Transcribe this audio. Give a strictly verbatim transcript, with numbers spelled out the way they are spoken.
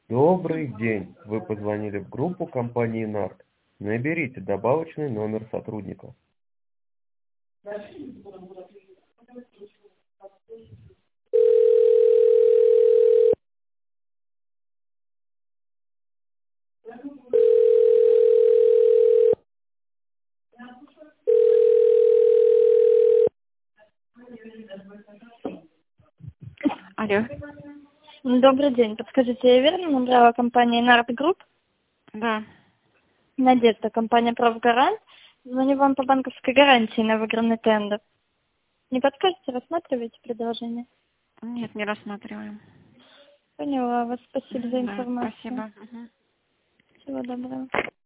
Добрый день. Вы позвонили в группу компании НАРК. Наберите добавочный номер сотрудника. Алло. Добрый день. Подскажите, я верно набрала компанию Нарт Групп? Да. Надежда, компания «Профгарант». Звоню вам по банковской гарантии на выигранный тендер. Не подскажете, рассматриваете предложение? Нет, не рассматриваем. Поняла вас. Спасибо за Да, информацию. спасибо. Мгм. Всего доброго.